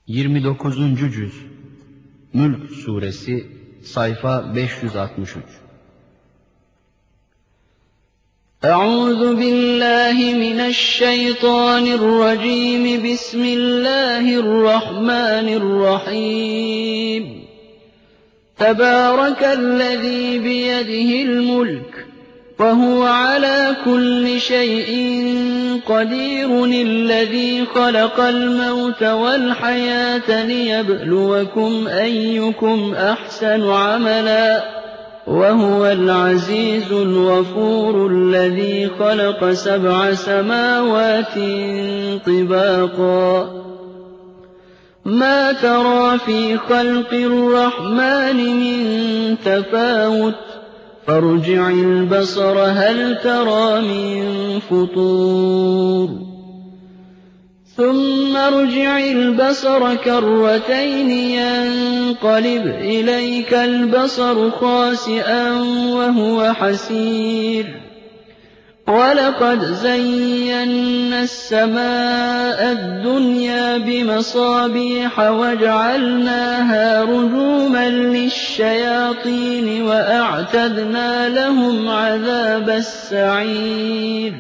29. Cüz Mülk Suresi sayfa 563. Euzu billahi mineşşeytanirracim. Bismillahirrahmanirrahim. Tebârekellezî biyedihil mulk ve huve alâ kulli şeyin قدير الذي خلق الموت والحياة ليبلوكم أيكم أحسن عملا وهو العزيز الغفور الذي خلق 7 سماوات طباقا ما ترى في خلق الرحمن من تفاوت فارجع البصر هل ترى من فطور ثم ارجع البصر كرتين ينقلب إليك البصر خاسئا وهو حسير ولقد زينا السماء الدنيا بمصابيح وجعلناها رجوما للشياطين وأعتدنا لهم عذاب السعير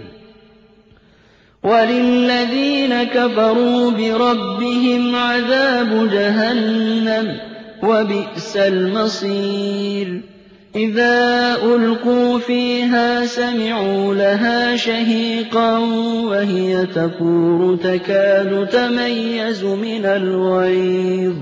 وللذين كفروا بربهم عذاب جهنم وبئس المصير إذا ألقوا فيها سمعوا لها شهيقا وهي تفور تكاد تميز من الغيظ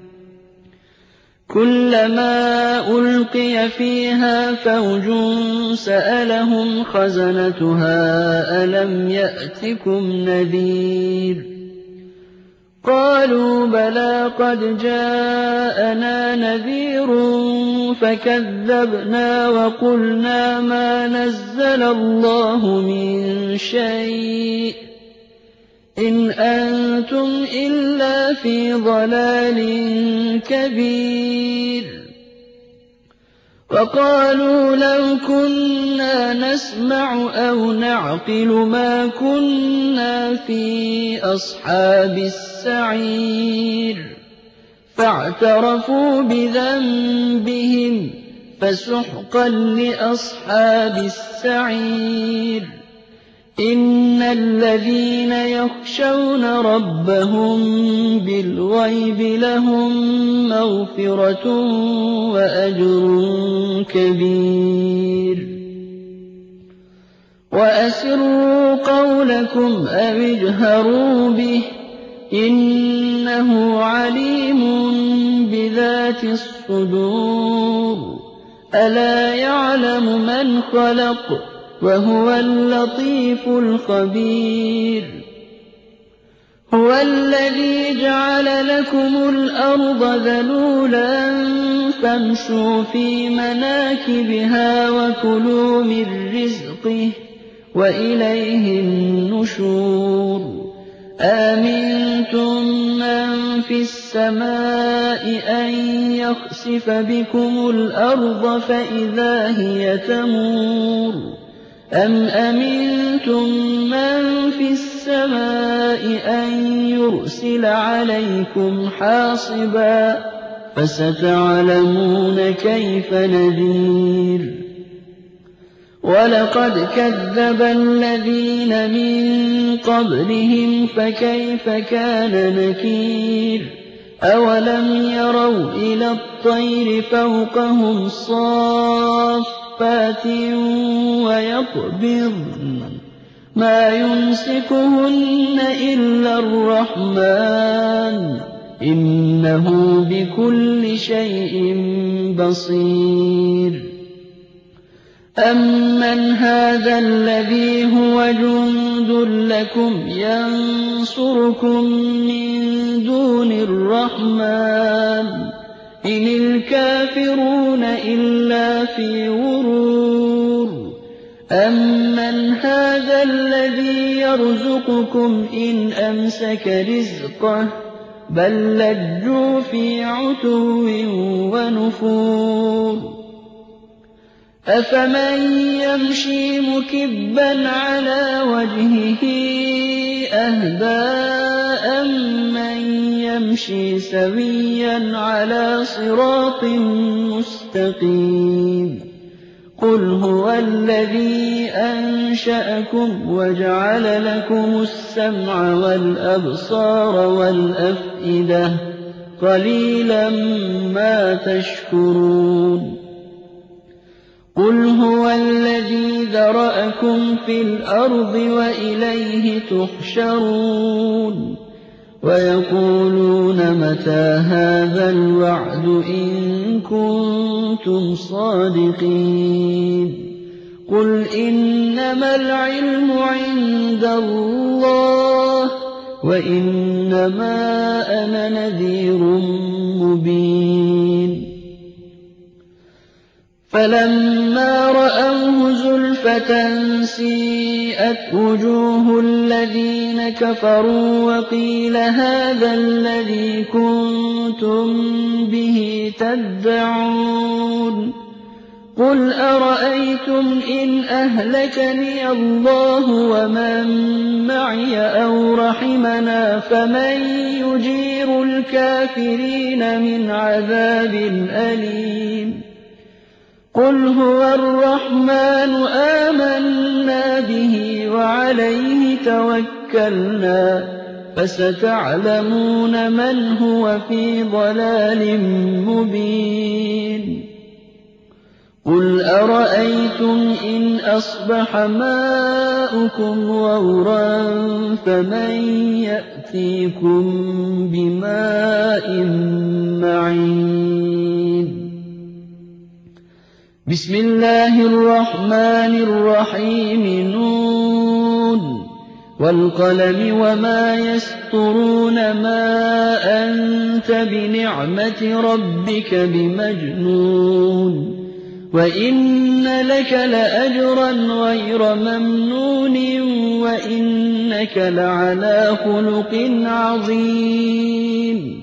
كلما ألقي فيها فوج سألهم خزنتها ألم يأتكم نذير قالوا بلى قد جاءنا نذير فكذبنا وقلنا ما نزل الله من شيء إن أنتم إلا في ضلال كبير وقالوا لو كنا نسمع أو نعقل ما كنا في أصحاب السعير فاعترفوا بذنبهم فسحقا لأصحاب السعير إن الذين يخشون ربهم بالغيب لهم مغفرة وأجر كبير وأسروا قولكم أو اجهروا به إنه عليم بذات الصدور ألا يعلم من خلق وهو اللطيف الخبير هو الذي جعل لكم الأرض ذلولا فامشوا في مناكبها وكلوا من رزقه وإليه النشور آمنتم من في السماء أن يخسف بكم الأرض فإذا هي تمور أم أمنتم من في السماء أن يرسل عليكم حاصبا فستعلمون كيف نذير ولقد كذب الذين من قبلهم فكيف كان نكير أولم يروا إلى الطير فوقهم صافات ويقبضن ما يمسكهن إلا الرحمن إنه بكل شيء بصير أمن هذا الذي هو جند لكم ينصركم من دون الرحمن إن الكافرون إلا في غرور أمن هذا الذي يرزقكم إن أمسك رزقه بل لجوا في عتو ونفور أفمن يمشي مكبا على وجهه أهدى أمن يمشي سويا على صراط مستقيم قل هو الذي أنشأكم وجعل لكم السمع والأبصار والأفئدة قليلا ما تشكرون قل هو الذي ذرأكم في الأرض وإليه تحشرون ويقولون متى هذا الوعد إن كنتم صادقين قل إنما العلم عند الله وإنما أنا نذير مبين فلما رأوه زلفة سيئت وجوه الذين كفروا وقيل هذا الذي كنتم به تدعون قل أرأيتم إن أهلكني الله ومن معي أو رحمنا فمن يجير الكافرين من عذاب أليم قل هو الرحمن آمنا به وعليه توكلنا فستعلمون من هو في ضلال مبين قل أرأيتم إن أصبح ماؤكم غورا فمن يأتيكم بماء معين بسم الله الرحمن الرحيم نون والقلم وما يسطرون ما أنت بنعمة ربك بمجنون وإن لك لأجرا غير ممنون وإنك لعلى خلق عظيم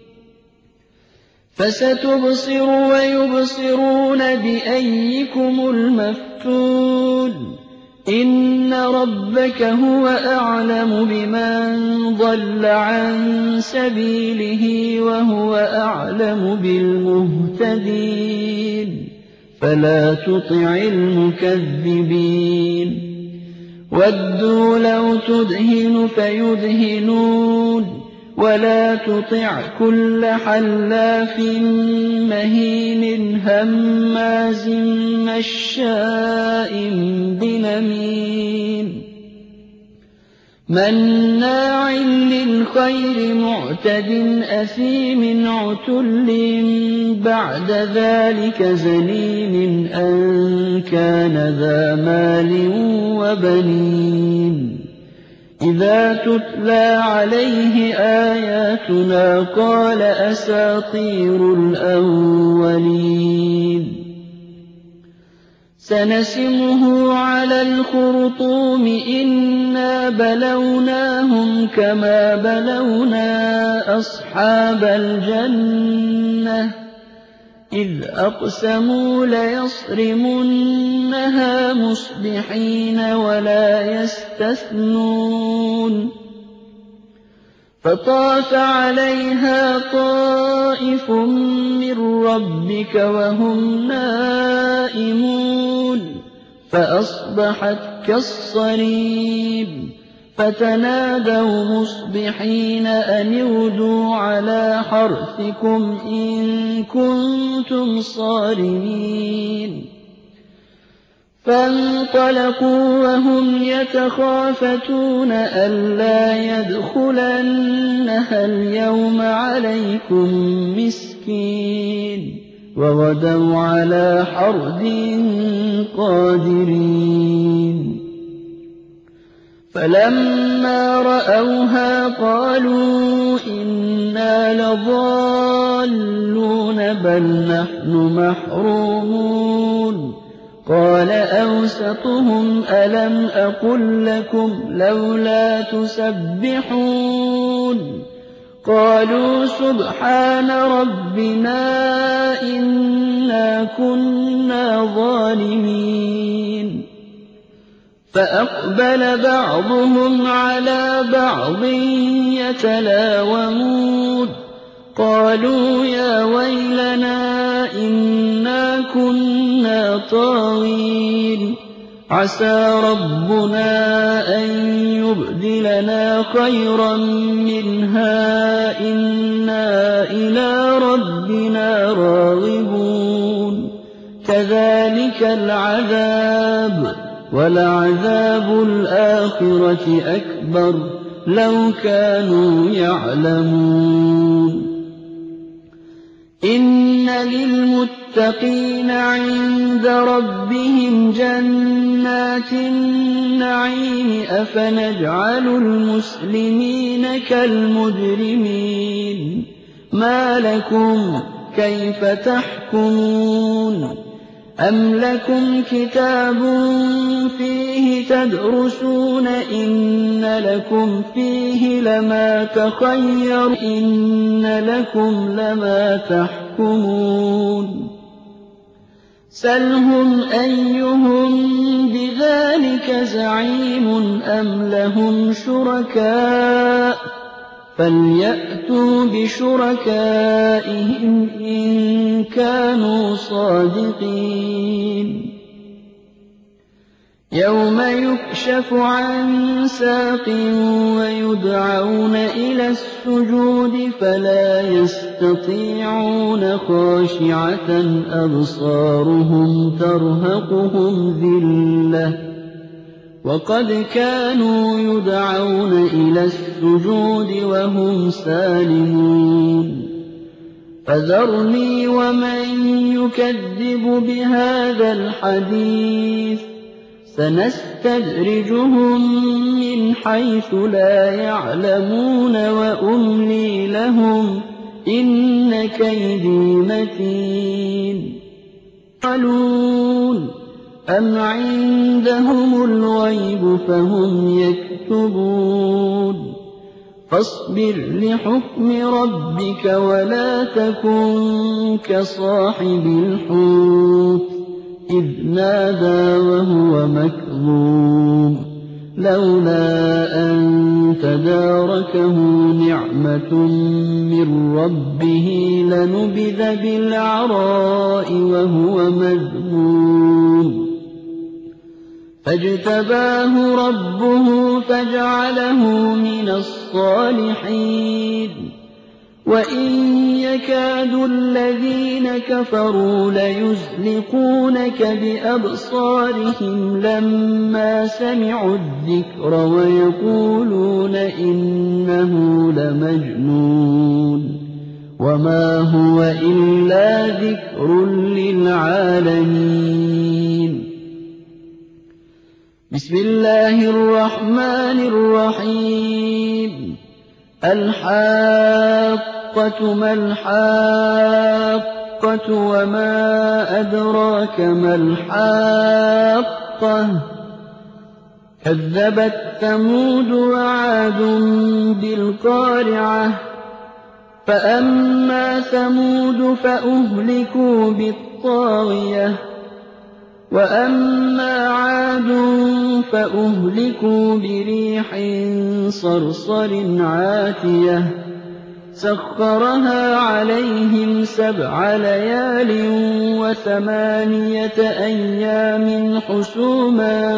فستبصر ويبصرون بأيكم المفتون إن ربك هو أعلم بمن ضل عن سبيله وهو أعلم بالمهتدين فلا تطع المكذبين ودوا لو تدهن فيدهنون ولا تطع كل حلاف مهين هماز مشاء بنميم مناع للخير معتد أثيم عتل بعد ذلك زنيم أن كان ذا مال وبنين إذا تتلى عليه آياتنا قال أساطير الأولين سنسمه على الخرطوم إنا بلوناهم كما بلونا أصحاب الجنة إذ أقسموا ليصرمنها مصبحين ولا يستثنون فطاف عليها طائف من ربك وهم نائمون فأصبحت كالصريم فتنادوا مصبحين أن اغدوا على حرثكم إن كنتم صارمين فانطلقوا وهم يتخافتون ألا يدخلنها اليوم عليكم مسكين وغدوا على حرد قادرين فلما رأوها قالوا إنا لضالون بل نحن محرومون قال أوسطهم ألم أقل لكم لولا تسبحون قالوا سبحان ربنا إنا كنا ظالمين فأقبل بعضهم على بعض يتلاومون قالوا يا ويلنا إنا كنا طاغين عسى ربنا أن يبدلنا خيرا منها إنا إلى ربنا راغبون كذلك العذاب ولعذاب الآخرة أكبر لو كانوا يعلمون إن للمتقين عند ربهم جنات النعيم أفنجعل المسلمين كالمجرمين ما لكم كيف تحكمون أم لكم كتاب فيه تدرسون إن لكم فيه لما تخير إن لكم لما تحكمون سلهم أيهم بذلك زعيم أم لهم شركاء فليأتوا بشركائهم إن كانوا صادقين يوم يكشف عن ساق ويدعون إلى السجود فلا يستطيعون خاشعة أبصارهم ترهقهم ذلة وقد كانوا يدعون إلى السجود وهم سالمون فذرني ومن يكذب بهذا الحديث سنستدرجهم من حيث لا يعلمون وأملي لهم إن كيدي متين قالون أم عندهم الغيب فهم يكتبون فاصبر لحكم ربك ولا تكن كصاحب الحوت إذ نادى وهو مكظوم لولا أن تداركه نعمة من ربه لنبذ بالعراء وهو مذموم فاجتباه ربه فجعله من الصالحين وإن يكاد الذين كفروا ليزلقونك بأبصارهم لما سمعوا الذكر ويقولون إنه لمجنون وما هو إلا ذكر للعالمين بسم الله الرحمن الرحيم الحاقة ما الحاقة وما أدراك ما الحاقة كذبت ثمود وعاد بالقارعة فأما ثمود فأهلكوا بالطاغية وأما عاد فأهلكوا بريح صرصر عاتية سخرها عليهم 7 ليال و8 أيام حسوما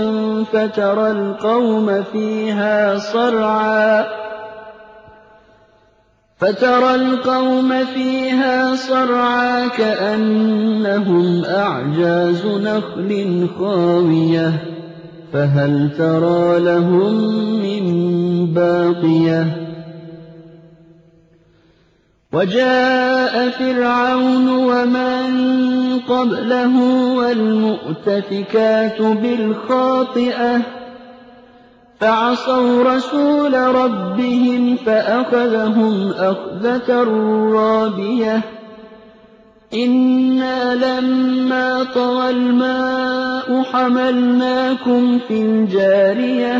فترى القوم فيها صرعى كأنهم أعجاز نخل خاوية فهل ترى لهم من باقية وجاء فرعون ومن قبله والمؤتفكات بالخاطئة فعصوا رسول ربهم فأخذهم أخذة رابية إنا لما طغى الماء حملناكم في الجارية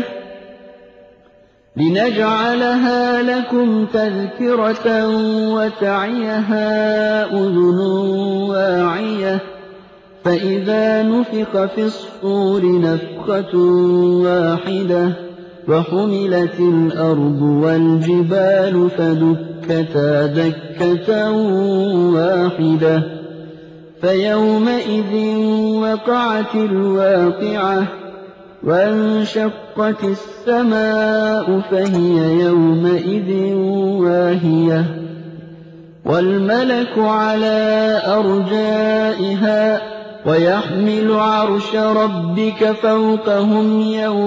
لنجعلها لكم تذكرة وتعيها أذن واعية فإذا نفخ في الصور نفخة واحدة وحملت الأرض والجبال فدكتا فدكتا دكة واحدة فيومئذ وقعت الواقعة وانشقت السماء فهي يومئذ واهية والملك على أرجائها ويحمل عرش ربك فوقهم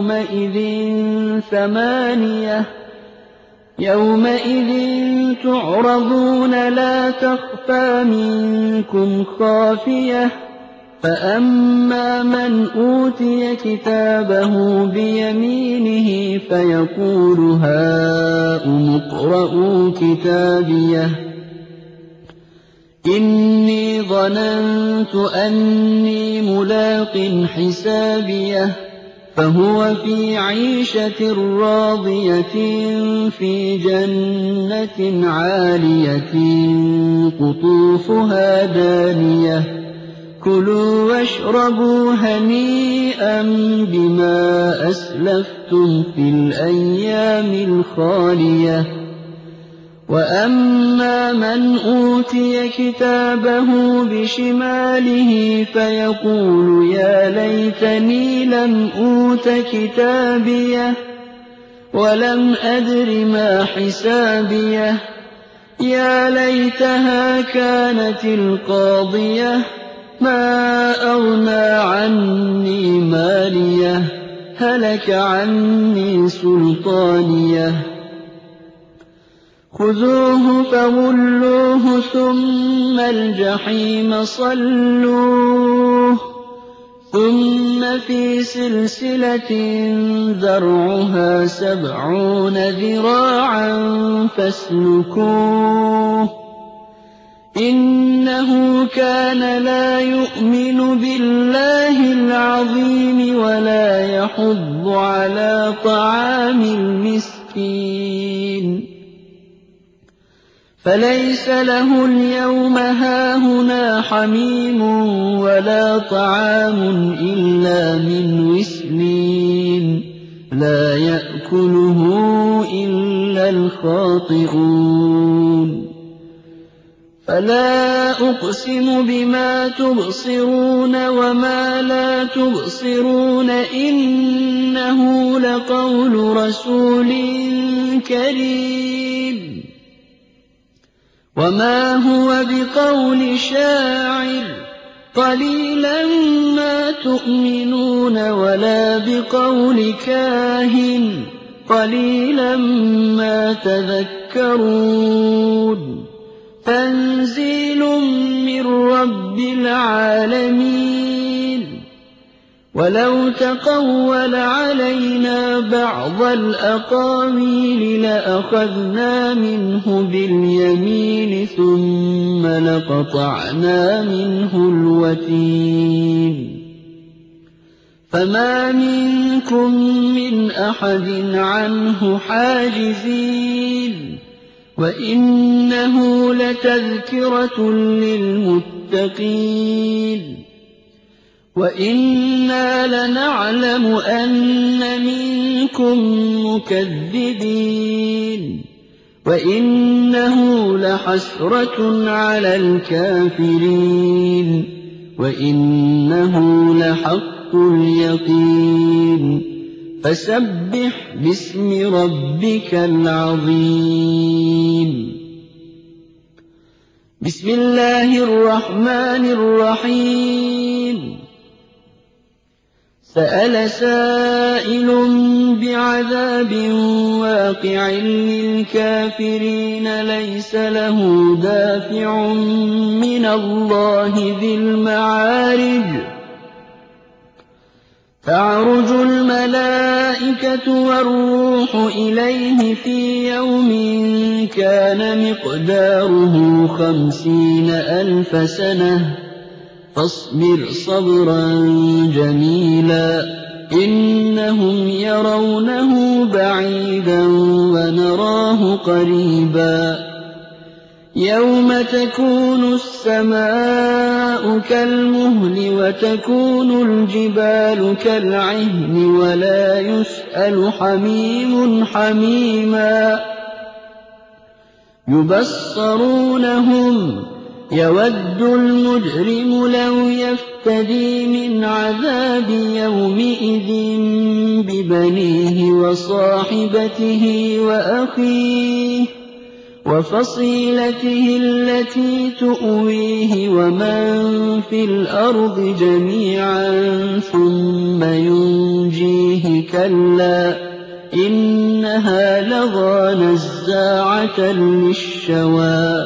يومئذ تعرضون لا تخفى منكم خافية فأما من أوتي كتابه بيمينه فيقول هاؤم اقرءوا كتابيه إني ظننت أني ملاق حسابيه فهو في عيشة راضية في جنة عالية قطوفها دانية كلوا واشربوا هنيئا بما أسلفتم في الأيام الخالية وأما من أوتي كتابه بشماله فيقول يا ليتني لم أوت كتابيه ولم أدر ما حسابيه يا ليتها كانت القاضية ما أغنى عني ماليه هلك عني سلطانيه خذوه فغلوه ثم الجحيم صلوه ثم في سلسلة ذرعها 70 ذراعا فاسلكوه إنه كان لا يؤمن بالله العظيم ولا يحض على طعام المسكين فليس له اليوم هاهنا حميم ولا طعام إلا من غسلين لا يأكله إلا الخاطئون فلا أقسم بما تبصرون وما لا تبصرون إنه لقول رسول كريم وما هو بقول شاعر قليلا ما تؤمنون ولا بقول كاهن قليلا ما تذكرون تنزيل من رب العالمين ولو تقول علينا بعض الأقاويل لأخذنا منه باليمين ثم لقطعنا منه الوتين فما منكم من أحد عنه حاجزين وإنه لتذكرة للمتقين وإنا لنعلم أن منكم مكذبين وإنه لحسرة على الكافرين وإنه لحق اليقين فسبح باسم ربك العظيم بسم الله الرحمن الرحيم سأل سائل بعذاب واقع للكافرين ليس له دافع من الله ذي المعارج تعرج الملائكة والروح إليه في يوم كان مقداره 50,000 سنة فاصبر صبرا جميلا إنهم يرونه بعيدا ونراه قريبا يوم تكون السماء كالمهل وتكون الجبال كالعهن ولا يسأل حميم حميما يُبَصَّرُونَهُمْ يَوَدُّ الْمُجْرِمُ لَوْ يَفْتَدِي مِنْ عَذَابِ يَوْمِئِذٍ بِبَنِيهِ وَصَاحِبَتِهِ وَأَخِيهِ وَفَصِيلَتِهِ الَّتِي تُؤْوِيهِ وَمَن فِي الْأَرْضِ جَمِيعًا ثُمَّ يُنجِيهِ كَلَّا إِنَّهَا لَظَىٰ نَزَّاعَةً لِّلشَّوَىٰ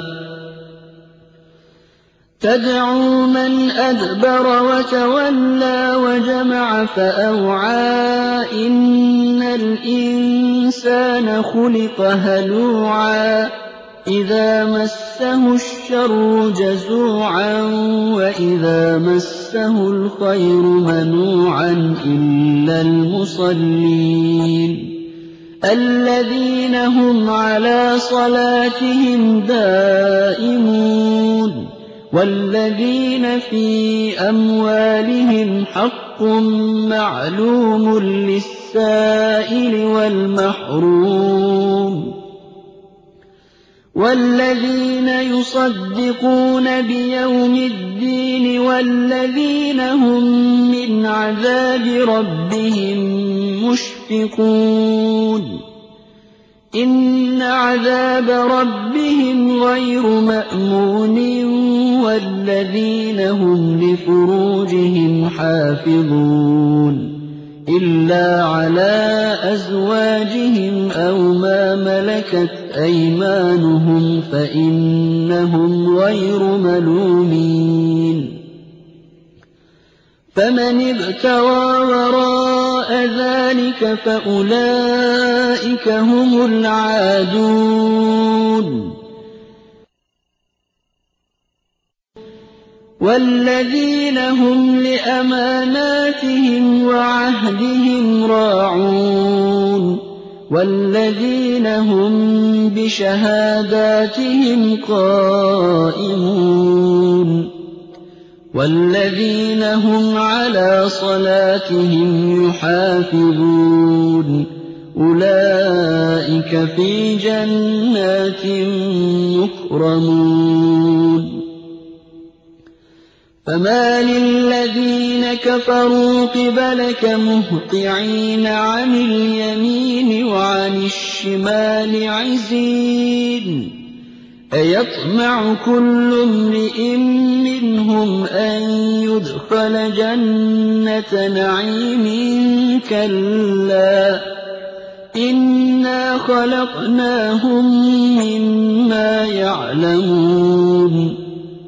تَدْعُو مَنْ أَدْبَرَ وَتَوَلَّىٰ وَجَمَعَ فَأَوْعَىٰ إِنَّ الْإِنسَانَ خُلِقَ هَلُوعًا إِذَا مَسَّهُ الشَّرُّ جَزُوعًا وَإِذَا مَسَّهُ الْخَيْرُ مَنُوعًا إِلَّا الْمُصَلِّينَ الَّذِينَ هُمْ عَلَىٰ صَلَاتِهِمْ دَائِمُونَ وَالَّذِينَ فِي أَمْوَالِهِمْ حَقٌّ مَّعْلُومٌ لِّلسَّائِلِ وَالْمَحْرُومِ وَالَّذِينَ يُصَدِّقُونَ بِيَوْمِ الدِّينِ وَالَّذِينَ هُم مِّنْ عَذَابِ رَبِّهِم مُّشْفِقُونَ إِنَّ عَذَابَ رَبِّهِمْ غَيْرُ مَأْمُونٍ وَالَّذِينَ هُمْ لِفُرُوجِهِمْ حَافِظُونَ إِلَّا عَلَىٰ أَزْوَاجِهِمْ أَوْ مَا مَلَكَتْ أَيْمَانُهُمْ فَإِنَّهُمْ غَيْرُ مَلُومِينَ فَمَنِ ابْتَغَىٰ وَرَاءَ ذَٰلِكَ فَأُولَٰئِكَ هُمُ الْعَادُونَ وَالَّذِينَ هُمْ لِأَمَانَاتِهِمْ وَعَهْدِهِمْ رَاعُونَ وَالَّذِينَ هُم بِشَهَادَاتِهِمْ قَائِمُونَ وَالَّذِينَ هُمْ عَلَىٰ صَلَاتِهِمْ يُحَافِظُونَ أُولَٰئِكَ فِي جَنَّاتٍ مُّكْرَمُونَ فَمَالِ الَّذِينَ كَفَرُوا قِبَلَكَ مُهْطِعِينَ عَنِ الْيَمِينِ وَعَنِ الشِّمَالِ عِزِينَ أَيَطْمَعُ كُلُّ امْرِئٍ مِّنْهُمْ أَن يُدْخَلَ جَنَّةَ نَعِيمٍ كَلَّا إِنَّا خَلَقْنَاهُم مِّمَّا يَعْلَمُونَ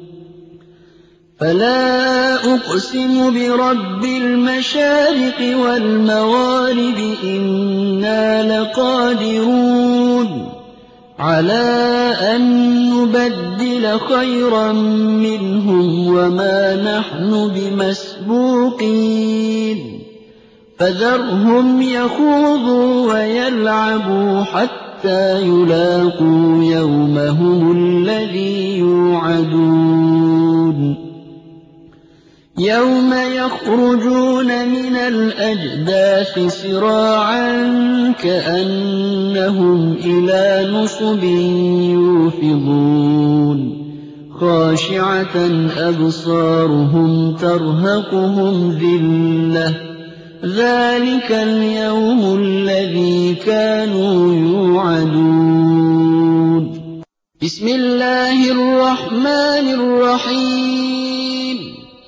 فَلَا أُقْسِمُ بِرَبِّ الْمَشَارِقِ وَالْمَغَارِبِ إِنَّا لَقَادِرُونَ عَلَىٰ أَن نُّبَدِّلَ خَيْرًا مِّنْهُمْ وَمَا نَحْنُ بِمَسْبُوقِينَ فَذَرْهُمْ يَخُوضُوا وَيَلْعَبُوا حَتَّىٰ يُلَاقُوا يَوْمَهُمُ الَّذِي يُوعَدُونَ يَوْمَ يَخْرُجُونَ مِنَ الْأَجْدَاثِ سِرَاعًا كَأَنَّهُمْ إِلَىٰ نُصُبٍ يُوفِضُونَ خَاشِعَةً أَبْصَارُهُمْ تَرْهَقُهُمْ ذِلَّةٌ ذَٰلِكَ الْيَوْمُ الَّذِي كَانُوا يُوعَدُونَ بِسْمِ اللَّهِ الرَّحْمَٰنِ الرَّحِيمِ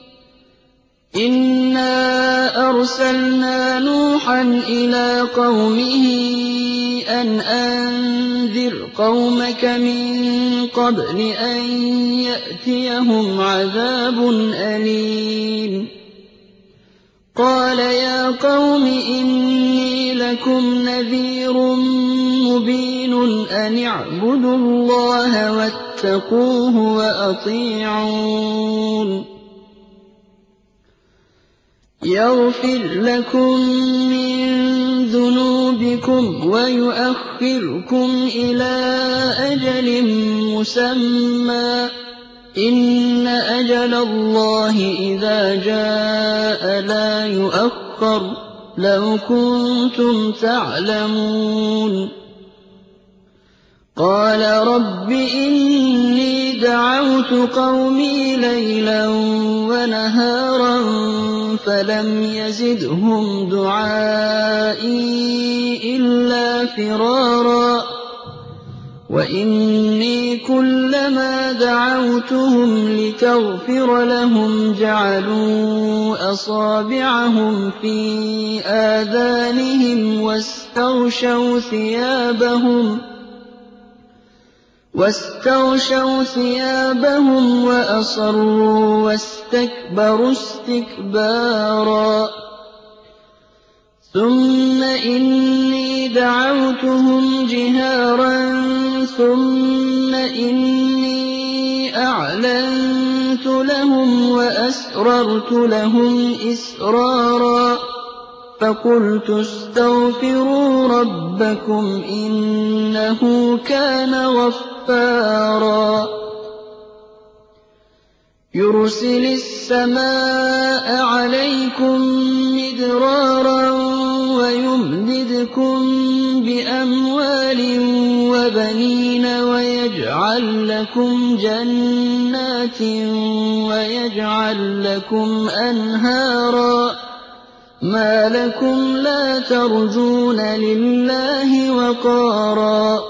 إِنَّا أَرْسَلْنَا نُوحًا إِلَىٰ قَوْمِهِ أَنْ أَنذِرْ قَوْمَكَ مِن قَبْلِ أَن يَأْتِيَهُمْ عَذَابٌ أَلِيمٌ قَالَ يَا قَوْمِ إِنِّي لَكُمْ نَذِيرٌ مُّبِينٌ أَنِ اعْبُدُوا اللَّهَ وَاتَّقُوهُ وَأَطِيعُونِ يَغْفِرْ لَكُم مِّن ذُنُوبِكُمْ وَيُؤَخِّرْكُمْ إِلَىٰ أَجَلٍ مُّسَمًّى ۚ إِنَّ أَجَلَ اللَّهِ إِذَا جَاءَ لَا يُؤَخَّرُ ۖ لَوْ كُنتُمْ تَعْلَمُونَ قَالَ رَبِّ إِنِّي دَعَوْتُ قَوْمِي لَيْلًا وَنَهَارًا فَلَمْ يَزِدْهُمْ دُعَائِي إِلَّا فِرَارًا وَإِنِّي كُلَّمَا دَعَوْتُهُمْ لِتَغْفِرَ لَهُمْ جَعَلُوا أَصَابِعَهُمْ فِي آذَانِهِمْ واستغشوا ثيابهم وأصروا واستكبروا استكبارا ثُمَّ إِنِّي دَعَوْتُهُمْ جِهَارًا ثُمَّ إِنِّي أَعْلَنتُ لَهُمْ وَأَسْرَرْتُ لَهُمْ إِسْرَارًا فَقُلْتُ اسْتَغْفِرُوا رَبَّكُمْ إِنَّهُ كَانَ غَفَّارًا يُرْسِلِ السَّمَاءَ عَلَيْكُم مِّدْرَارًا وَيُمْدِدْكُم بِأَمْوَالٍ وَبَنِينَ وَيَجْعَل لَّكُمْ جَنَّاتٍ وَيَجْعَل لَّكُمْ أَنْهَارًا مَا لَكُمْ لَا تَرْجُونَ لِلَّهِ وَقَارًا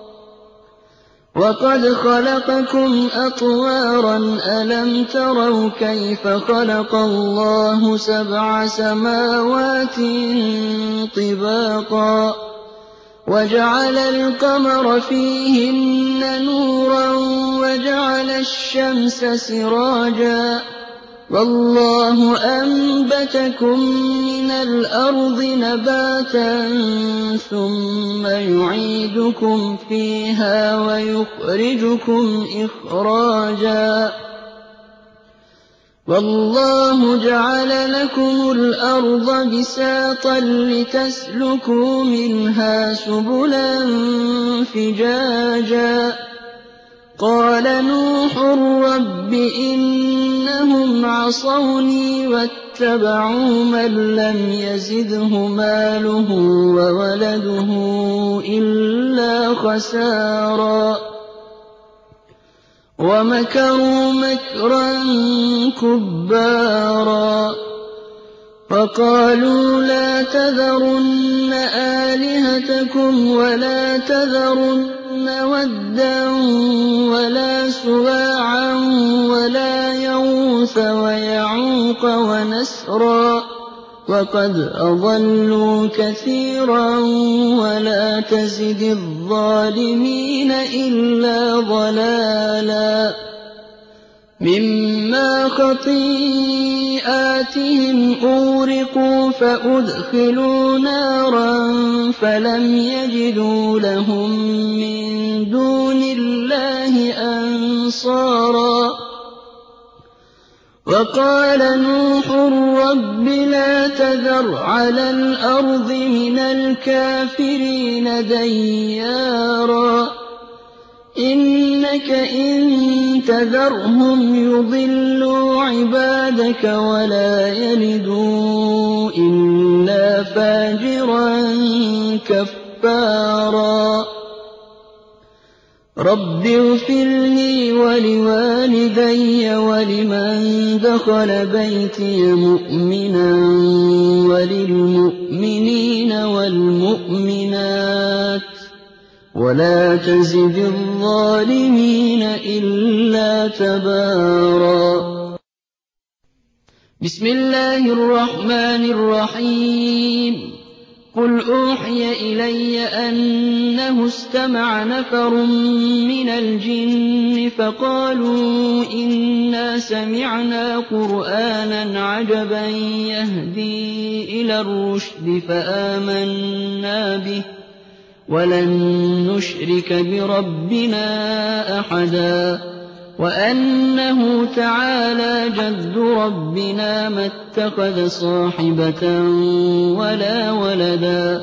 وَقَدْ خَلَقَكُمْ أَطْوَارًا أَلَمْ تَرَوْا كَيْفَ خَلَقَ اللَّهُ سَبْعَ سَمَاوَاتٍ طِبَاقًا وَجَعَلَ الْقَمَرَ فِيهِنَّ نُورًا وَجَعَلَ الشَّمْسَ سِرَاجًا وَاللَّهُ أَنبَتَكُم مِّنَ الْأَرْضِ نَبَاتًا ثُمَّ يُعِيدُكُمْ فِيهَا وَيُخْرِجُكُمْ إِخْرَاجًا وَاللَّهُ جَعَلَ لَكُمُ الْأَرْضَ بِسَاطًا لِّتَسْلُكُوا مِنْهَا سُبُلًا فِجَاجًا قَالَ نُوحٌ رَّبِّ إِنَّهُمْ عَصَوْنِي وَاتَّبَعُوا مَن لَّمْ يَزِدْهُ مَالُهُ وَوَلَدُهُ إِلَّا خَسَارًا وَمَكَرُوا مَكْرًا كُبَّارًا فَقَالُوا لَا تَذَرُنَّ آلِهَتَكُمْ وَلَا تَذَرُنَّ وَدًّا وَلَا سُوَاعًا وَلَا يَغُوثَ وَيَعُوقَ وَنَسْرًا وَقَدْ أَضَلُّوا كَثِيرًا وَلَا تَزِدِ الظَّالِمِينَ إِلَّا ضَلَالًا مِّمَّا خَطِيئَاتِهِمْ أُغْرِقُوا فَأُدْخِلُوا نَارًا فَلَمْ يَجِدُوا لَهُم مِّن دُونِ اللَّهِ أَنصَارًا وَقَالَ نُوحٌ رَّبِّ لَا تَذَرْ عَلَى الْأَرْضِ مِنَ الْكَافِرِينَ دَيَّارًا إِنَّكَ إِن تَذَرْهُمْ يُضِلُّوا عِبَادَكَ وَلَا يَلِدُوا إِلَّا فَاجِرًا كَفَّارًا رَّبِّ اغْفِرْ لِي وَلِوَالِدَيَّ وَلِمَن دَخَلَ بَيْتِيَ مُؤْمِنًا وَلِلْمُؤْمِنِينَ وَالْمُؤْمِنَاتِ وَلَا تَزِدِ الظَّالِمِينَ إِلَّا تَبَارًا بسم الله الرحمن الرحيم قُلْ أُوحِيَ إِلَيَّ أَنَّهُ اسْتَمَعَ نَفَرٌ مِّنَ الْجِنِّ فَقَالُوا إِنَّا سَمِعْنَا قُرْآنًا عَجَبًا يَهْدِي إِلَى الرُّشْدِ فَآمَنَّا بِهِ وَلَن نُّشْرِكَ بِرَبِّنَا أَحَدًا وَأَنَّهُ تَعَالَىٰ جَدُّ رَبِّنَا مَا اتَّخَذَ صَاحِبَةً وَلَا وَلَدًا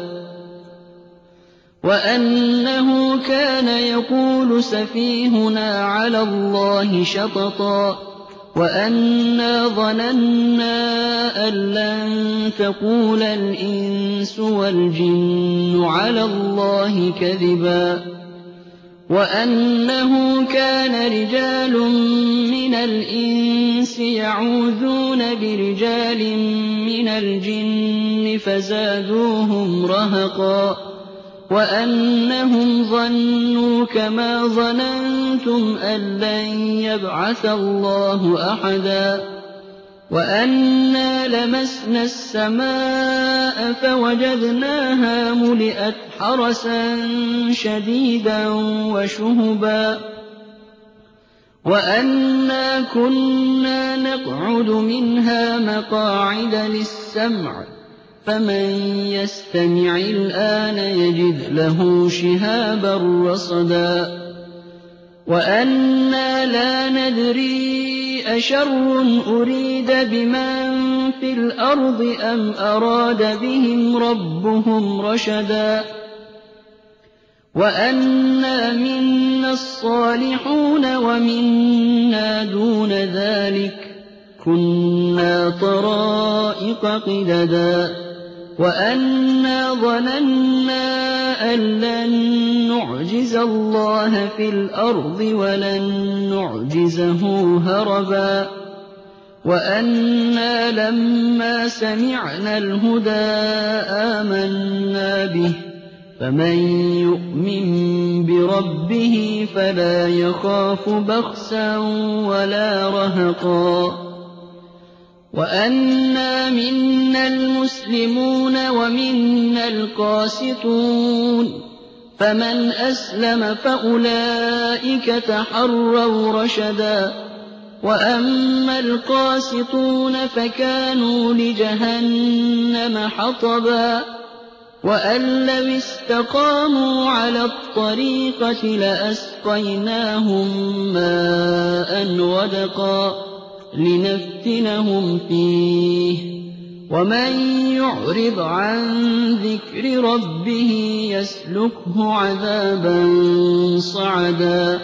وَأَنَّهُ كَانَ يَقُولُ سَفِيهُنَا عَلَى اللَّهِ شَطَطًا وَأَنَّا ظَنَنَّا أَن لَّن تَقُولَ الْإِنسُ وَالْجِنُّ عَلَى اللَّهِ كَذِبًا وَأَنَّهُ كَانَ رِجَالٌ مِّنَ الْإِنسِ يَعُوذُونَ بِرِجَالٍ مِّنَ الْجِنِّ فَزَادُوهُمْ رَهَقًا وَأَنَّهُمْ ظَنُّوا كَمَا ظَنَنتُمْ أَن لَّن يَبْعَثَ اللَّهُ أَحَدًا وَأَنَّا لَمَسْنَا السَّمَاءَ فَوَجَدْنَاهَا مُلِئَتْ حَرَسًا شَدِيدًا وَشُهُبًا وَأَنَّا كُنَّا نَقْعُدُ مِنْهَا مَقَاعِدَ لِلسَّمْعِ فَمَن يَسْتَمِعِ الْآنَ يَجِدْ لَهُ شِهَابًا رَّصَدًا وَأَنَّا لَا نَدْرِي أَشَرٌّ أُرِيدَ بِمَن فِي الْأَرْضِ أَمْ أَرَادَ بِهِمْ رَبُّهُمْ رَشَدًا وَأَنَّا مِنَّا الصَّالِحُونَ وَمِنَّا دُونَ ذَٰلِكَ كُنَّا طَرَائِقَ قِدَدًا وَأَنَّا ظَنَنَّا أَن لَّن نُّعْجِزَ اللَّهَ فِي الْأَرْضِ وَلَن نُّعْجِزَهُ هَرَبًا وَأَنَّا لَمَّا سَمِعْنَا الْهُدَىٰ آمَنَّا بِهِ فَمَن يُؤْمِن بِرَبِّهِ فَلَا يَخَافُ بَخْسًا وَلَا رَهَقًا وَأَنَّا مِنَّا الْمُسْلِمُونَ وَمِنَّا الْقَاسِطُونَ فَمَنْ أَسْلَمَ فَأُولَٰئِكَ تَحَرَّوْا رَشَدًا وَأَمَّا الْقَاسِطُونَ فَكَانُوا لِجَهَنَّمَ حَطَبًا وَأَن لَّوِ اسْتَقَامُوا عَلَى الطَّرِيقَةِ لَأَسْقَيْنَاهُم مَّاءً غَدَقًا لِّنَفْتِنَهُمْ فِيهِ وَمَن يُعْرِضْ عَن ذِكْرِ رَبِّهِ يَسْلُكْهُ عَذَابًا صَعَدًا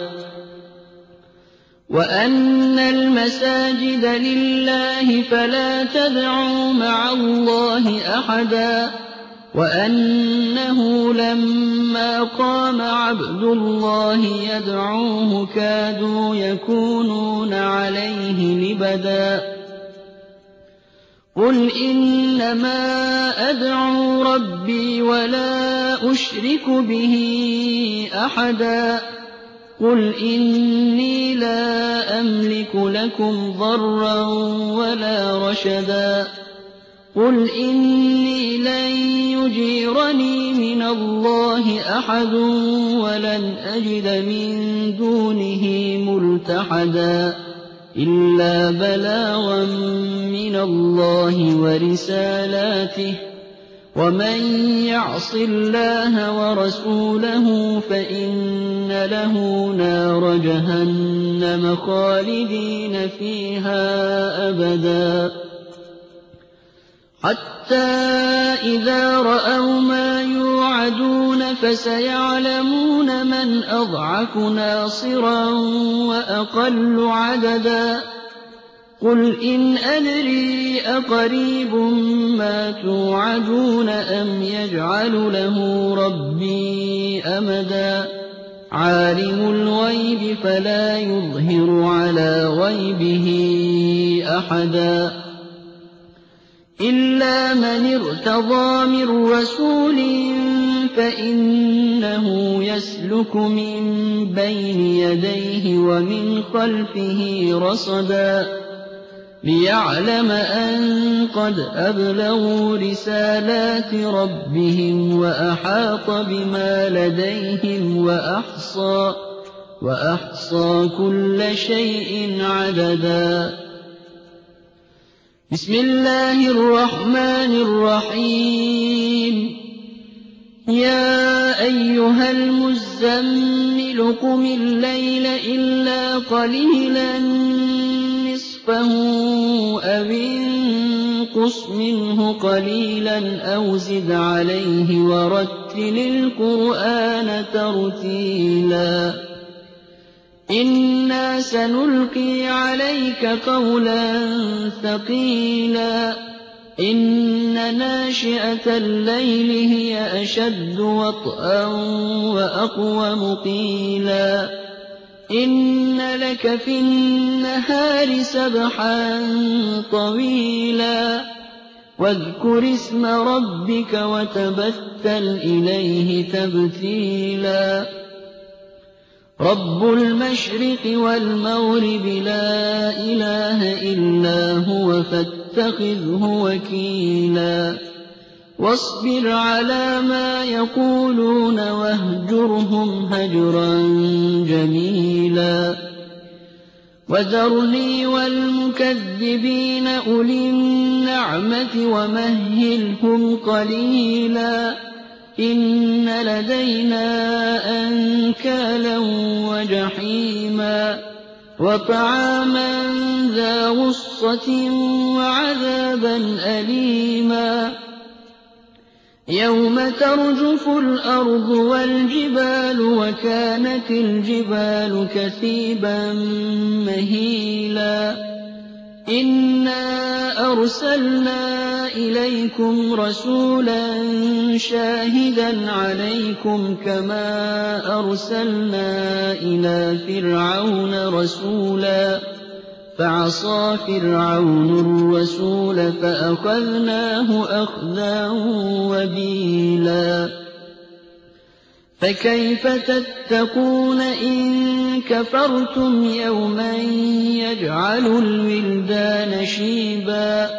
وَأَنَّ الْمَسَاجِدَ لِلَّهِ فَلَا تَدْعُوا مَعَ اللَّهِ أَحَدًا وَأَنَّهُ لَمَّا قَامَ عَبْدُ اللَّهِ يَدْعُوهُ كَادُوا يَكُونُونَ عَلَيْهِ لِبَدًا قُلْ إِنَّمَا أَدْعُو رَبِّي وَلَا أُشْرِكُ بِهِ أَحَدًا قُلْ إِنِّي لَا أَمْلِكُ لَكُمْ ضَرًّا وَلَا رَشَدًا قُلْ إِنِّي لَن يُجِيرَنِي مِنَ اللَّهِ أَحَدٌ وَلَنْ أَجِدَ مِن دُونِهِ مُلْتَحَدًا إِلَّا بَلَاغًا مِّنَ اللَّهِ وَرِسَالَاتِهِ وَمَن يَعْصِ اللَّهَ وَرَسُولَهُ فَإِنَّ لَهُ نَارَ جَهَنَّمَ خَالِدِينَ فِيهَا أَبَدًا حَتَّىٰ إِذَا رَأَوْا مَا يُوعَدُونَ فَسَيَعْلَمُونَ مَنْ أَضْعَفُ نَاصِرًا وَأَقَلُّ عَدَدًا قُلْ إِنْ أَدْرِي أَقَرِيبٌ مَّا تُوعَدُونَ أَمْ يَجْعَلُ لَهُ رَبِّي أَمَدًا عَالِمُ الْغَيْبِ فَلَا يُظْهِرُ عَلَىٰ غَيْبِهِ أَحَدًا إِلَّا مَنِ ارْتَضَىٰ مِن رَّسُولٍ فَإِنَّهُ يَسْلُكُ مِن بَيْنِ يَدَيْهِ وَمِنْ خَلْفِهِ رَصَدًا لِّيَعْلَمَ أَن قَدْ أَبْلَغُوا رِسَالَاتِ رَبِّهِمْ وَأَحَاطَ بِمَا لَدَيْهِمْ وَأَحْصَىٰ كُلَّ شَيْءٍ عَدَدًا بسم الله الرحمن الرحيم يا أيها المزمل قم الليل إلا قليلا نصفه أو انقص منه قليلا أو زد عليه ورتل القرآن ترتيلا إنا سنلقي عليك قولا ثقيلا إِنَّ نَاشِئَةَ اللَّيْلِ هِيَ أَشَدُّ وَطْئًا وَأَقْوَمُ قِيلًا إِنَّ لَكَ فِي النَّهَارِ سَبْحًا طَوِيلًا وَاذْكُرِ اسْمَ رَبِّكَ وَتَبَتَّلْ إِلَيْهِ تَبْتِيلًا رَبُّ الْمَشْرِقِ وَالْمَغْرِبِ لَا إِلَٰهَ إِلَّا هُوَ فَاتَّخِذْهُ وَكِيلًا وَاصْبِرْ عَلَىٰ مَا يَقُولُونَ وَاهْجُرْهُمْ هَجْرًا جَمِيلًا وَذَرْنِي وَالْمُكَذِّبِينَ أُولِي النَّعْمَةِ وَمَهِّلْهُمْ قَلِيلًا إِنَّ لَدَيْنَا أَنكَالًا وَجَحِيمًا وَطَعَامًا ذَا غُصَّةٍ وَعَذَابًا أَلِيمًا يَوْمَ تَرْجُفُ الْأَرْضُ وَالْجِبَالُ وَكَانَتِ الْجِبَالُ كَثِيبًا مَّهِيلًا إِنَّا أَرْسَلْنَا إِلَيْكُمْ رَسُولًا شَاهِدًا عَلَيْكُمْ كَمَا أَرْسَلْنَا إِلَىٰ فِرْعَوْنَ رَسُولًا فَعَصَىٰ فِرْعَوْنُ الرَّسُولَ فَأَخَذْنَاهُ أَخْذًا وَبِيلًا فَكَيْفَ تَتَّقُونَ إِن كَفَرْتُمْ يَوْمًا يَجْعَلُ الْوِلْدَانَ شِيبًا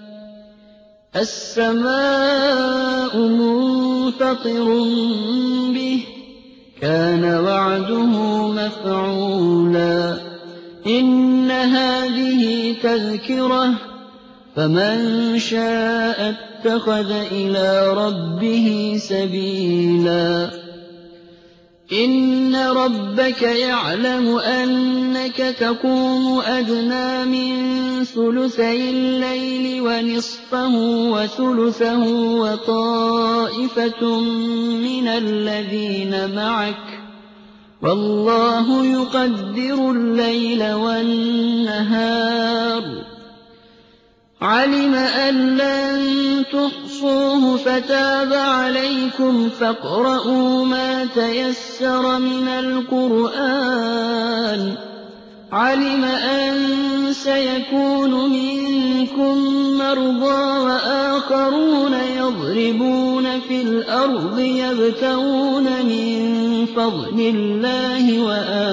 السَّمَاءُ مُنفَطِرٌ بِهِ كَانَ وَعْدُهُ مَفْعُولًا إِنَّ هَٰذِهِ تَذْكِرَةٌ فَمَن شَاءَ اتَّخَذَ إِلَىٰ رَبِّهِ سَبِيلًا إِنَّ رَبَّكَ يَعْلَمُ أَنَّكَ تَقُومُ أَدْنَىٰ مِن ثُلُثَيِ اللَّيْلِ وَنِصْفَهُ وَثُلُثَهُ وَطَائِفَةٌ مِّنَ الَّذِينَ مَعَكَ ۚ وَاللَّهُ يُقَدِّرُ اللَّيْلَ وَالنَّهَارَ عَلِمَ أَن لَّن تُحْصُوهُ فَتَابَ عَلَيْكُمْ فَاقْرَءُوا مَا تَيَسَّرَ مِنَ الْقُرْآنِ عَلِمَ أَن سَيَكُونُ مِنكُم مَّرْضَىٰ وَآخَرُونَ يَضْرِبُونَ فِي الْأَرْضِ يَبْتَغُونَ مِن فَضْلِ اللَّهِ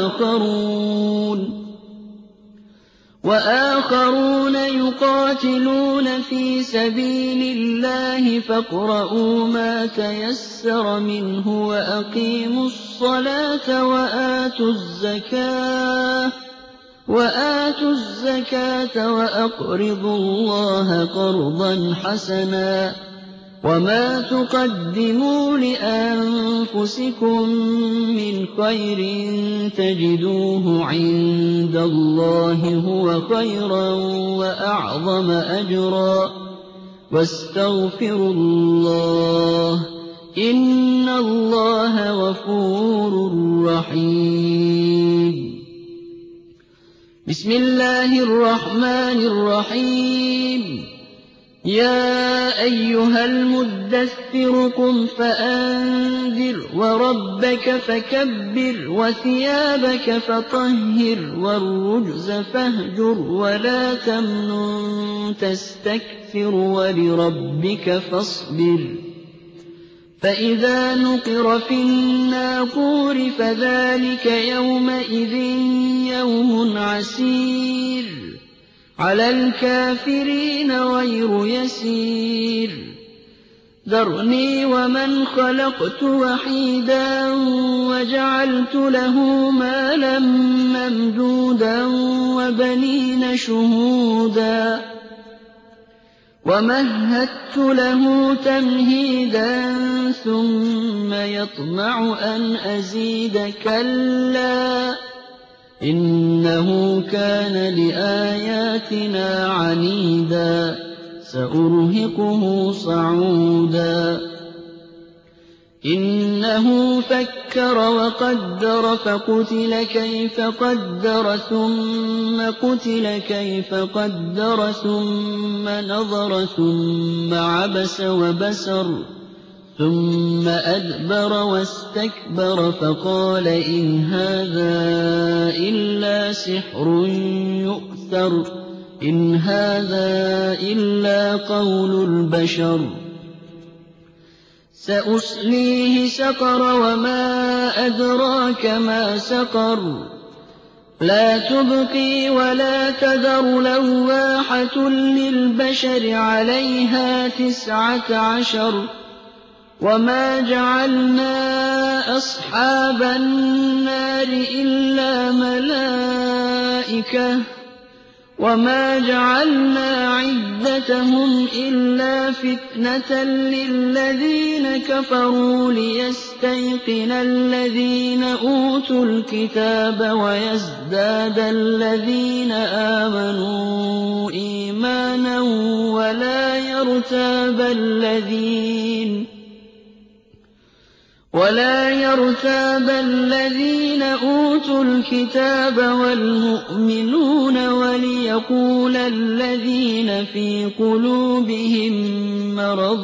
وَآخَرُونَ يُقَاتِلُونَ فِي سَبِيلِ اللَّهِ فاقْرَءُوا مَا تَيَسَّرَ مِنْهُ وَأَقِيمُوا الصَّلَاةَ وَآتُوا الزَّكَاةَ وَأَقْرِضُوا اللَّهَ قَرْضًا حَسَنًا وَمَا تُقَدِّمُوا لِأَنفُسِكُم مِّنْ خَيْرٍ تَجِدُوهُ عِندَ اللَّهِ هُوَ خَيْرًا وَأَعْظَمَ أَجْرًا وَاسْتَغْفِرُوا اللَّهَ ۖ إِنَّ اللَّهَ غَفُورٌ رَّحِيمٌ بسم الله الرحمن الرحيم يا أيها المدثر قم فأنذر وربك فكبر وثيابك فطهر والرجز فاهجر ولا تمنن تستكثر ولربك فاصبر فإذا نقر في الناقور فذلك يومئذ يوم عسير على الكافرين غير يسير ذرني ومن خلقت وحيدا وجعلت له مالا ممدودا وبنين شهودا ومهدت له تمهيدا ثم يطمع أن أزيد كلا إنه كان لآياتنا عنيدا سأرهقه صعودا إِنَّهُ فَكَّرَ وَقَدَّرَ فَقُتِلَ كَيْفَ قَدَّرَ ثُمَّ قُتِلَ كَيْفَ قَدَّرَ ثُمَّ نَظَرَ ثُمَّ عَبَسَ وَبَسَرَ ثُمَّ أَدْبَرَ وَاسْتَكْبَرَ فَقَالَ إِنْ هَٰذَا إِلَّا سِحْرٌ يُؤْثَرُ إِنْ هَٰذَا إِلَّا قَوْلُ الْبَشَرِ سَأُصْلِيهِ سَقَرَ وَمَا أَدْرَاكَ مَا سَقَرُ لَا تُبْقِي وَلَا تَذَرُ لَوَّاحَةٌ لِّلْبَشَرِ عَلَيْهَا 19 وَمَا جَعَلْنَا أَصْحَابَ النَّارِ إِلَّا مَلَائِكَةً وَمَا جَعَلْنَا عِدَّتَهُمْ إِلَّا فِتْنَةً لِّلَّذِينَ كَفَرُوا لِيَسْتَيْقِنَ الَّذِينَ أُوتُوا الْكِتَابَ وَيَزْدَادَ الَّذِينَ آمَنُوا إِيمَانًا وَلَا يَرْتَابَ الَّذِينَ أُوتُوا الْكِتَابَ وَالْمُؤْمِنُونَ وَلِيَقُولَ الَّذِينَ فِي قُلُوبِهِم مَّرَضٌ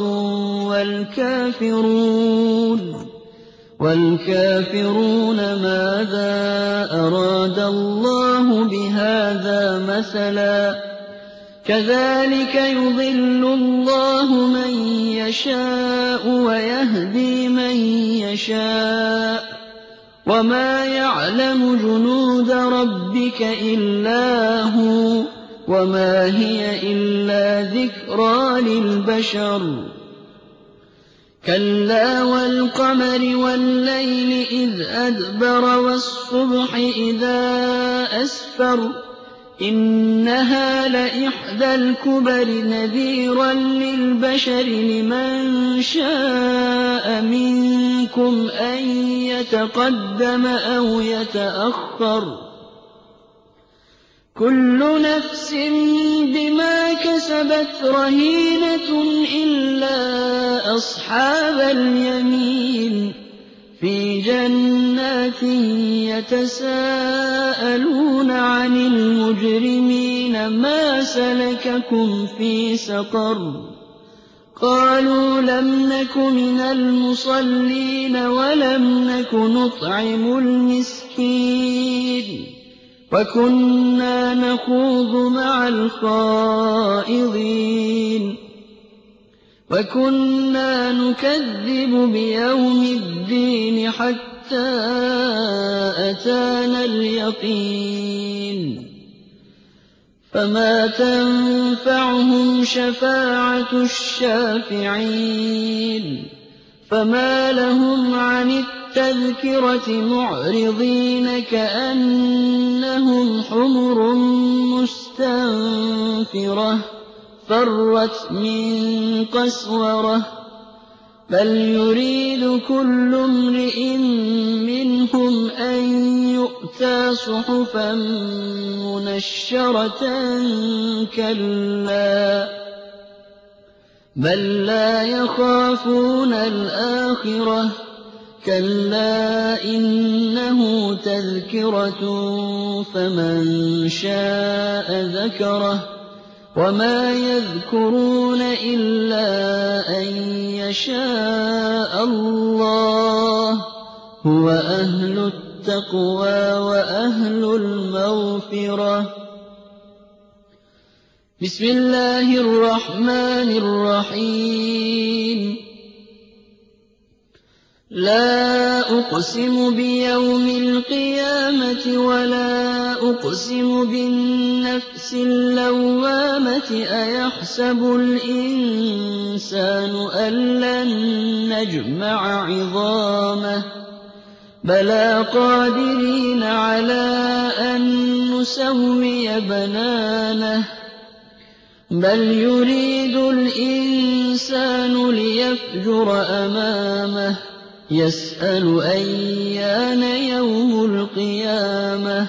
وَالْكَافِرُونَ مَاذَا أَرَادَ اللَّهُ بِهَٰذَا مَثَلًا ۚ كَذَٰلِكَ يُضِلُّ اللَّهُ مَن يَشَاءُ وَيَهْدِي مَن يَشَاءُ ۚ وَمَا يَعْلَمُ جُنُودَ رَبِّكَ إِلَّا هُوَ ۚ وَمَا هِيَ إِلَّا ذِكْرَىٰ لِلْبَشَرِ كَلَّا وَالْقَمَرِ وَاللَّيْلِ إِذْ أَدْبَرَ وَالصُّبْحِ إِذَا أَسْفَرَ إِنَّهَا لَإِحْدَى الْكُبَرِ نَذِيرًا لِّلْبَشَرِ لِمَن شَاءَ مِنكُمْ أَن يَتَقَدَّمَ أَوْ يَتَأَخَّرَ كُلُّ نَفْسٍ بِمَا كَسَبَتْ رَهِينَةٌ إِلَّا أَصْحَابَ الْيَمِينِ فِي جَنَّاتٍ يَتَسَاءَلُونَ عَنِ الْمُجْرِمِينَ مَا سَلَكَكُمْ فِي سَقَرَ قَالُوا لَمْ نَكُ مِنَ الْمُصَلِّينَ وَلَمْ نَكُ نُطْعِمُ الْمِسْكِينَ وَكُنَّا نَخُوضُ مَعَ الْخَائِضِينَ وَكُنَّا نُكَذِّبُ بِيَوْمِ الدِّينِ حَتَّىٰ أَتَانَا الْيَقِينُ فَمَا تَنفَعُهُمْ شَفَاعَةُ الشَّافِعِينَ فَمَا لَهُمْ عَنِ التَّذْكِرَةِ مُعْرِضِينَ كَأَنَّهُمْ حُمُرٌ مُّسْتَنفِرَةٌ فَرَّتْ مِن قَسْوَرَةٍ بَلْ يُرِيدُ كُلُّ امْرِئٍ مِّنْهُمْ أَن يُؤْتَىٰ صُحُفًا مُّنَشَّرَةً كَلَّا بَل لَّا يَخَافُونَ الْآخِرَةَ كَلَّا إِنَّهُ تَذْكِرَةٌ فَمَن شَاءَ ذَكَرَهُ وَمَا يَذْكُرُونَ إِلَّا أَن يَشَاءَ اللَّهُ ۚ هُوَ أَهْلُ التَّقْوَىٰ وَأَهْلُ الْمَغْفِرَةِ بسم الله الرحمن الرحيم لا أقسم بيوم القيامة ولا أقسم بالنفس اللوامة أيحسب الإنسان أن لن نجمع عظامه بلى قادرين على أن نسوي بنانه بل يريد الإنسان ليفجر أمامه يسأل أيان يوم القيامة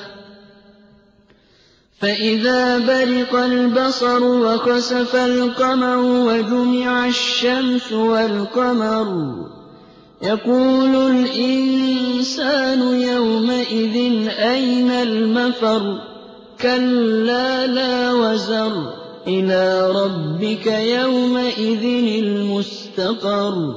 فإذا برق البصر وخسف القمر وجمع الشمس والقمر يقول الإنسان يومئذ أين المفر كلا لا وزر إلى ربك يومئذ المستقر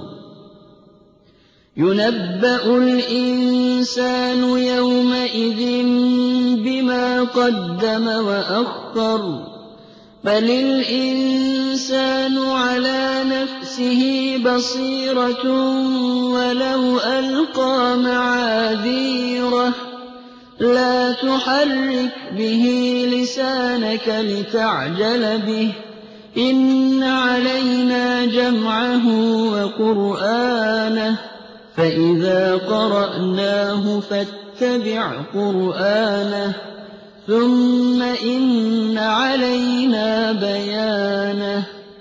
ينبأ الإنسان يومئذ بما قدم وأخر بل الإنسان على نفسه بصيرة ولو ألقى معاذيره لا تحرك به لسانك لتعجل به إن علينا جمعه وقرآنه فإذا قرأناه فاتبع قرآنه ثم إن علينا بيانه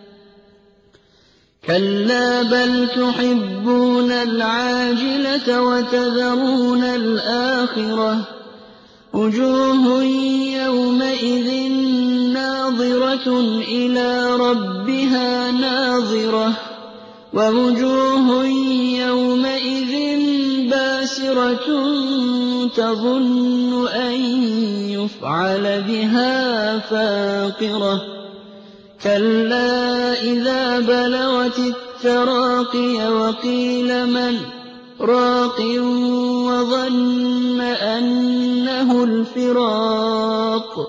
كلا بل تحبون العاجلة وتذرون الآخرة وجوه يومئذ ناظرة إلى ربها ناظرة ووجوه يومئذ باسرة تظن أن يفعل بها فاقرة كلا إذا بلغت التراقي وقيل من راق وظن أنه الفراق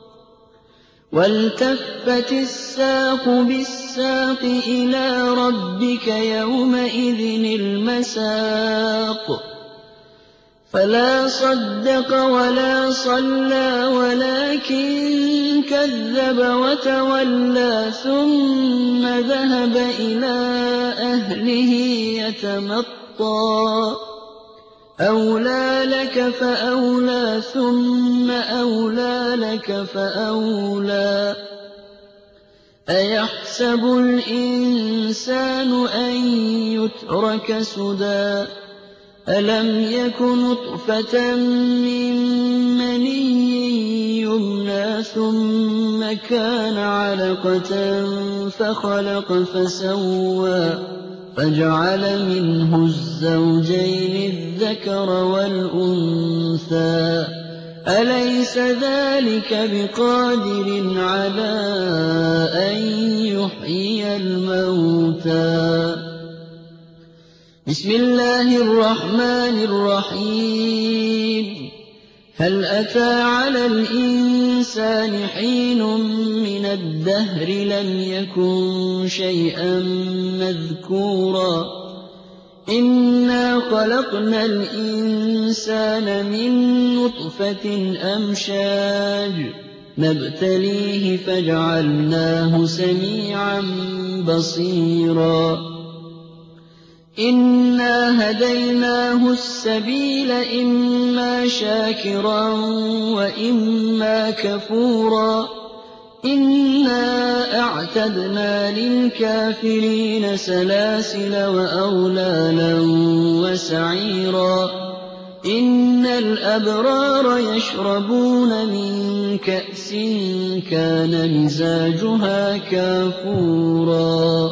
والتفت الساق بالساق إلى ربك يومئذ المساق فلا صدق ولا صلى ولكن كذب وتولى ثم ذهب إلى أهله يتمطى أولى لك فأولى ثم أولى لك فأولى أيحسب الإنسان أن يترك سدى ألم يك نطفة من مني يمنى ثم كان علقة فخلق فسوى فجعل منه الزوجين الذكر والأنثى أليس ذلك بقادر على أن يحيي الموتى بسم الله الرحمن الرحيم هل أتى على الإنسان حين من الدهر لم يكن شيئا مذكورا إنا خلقنا الإنسان من نطفة أمشاج نبتليه فجعلناه سميعا بصيرا إنا هديناه السبيل إما شاكرا وإما كفورا إنا أعتدنا للكافرين سلاسل وأغلالا وسعيرا إن الأبرار يشربون من كأس كان مزاجها كافورا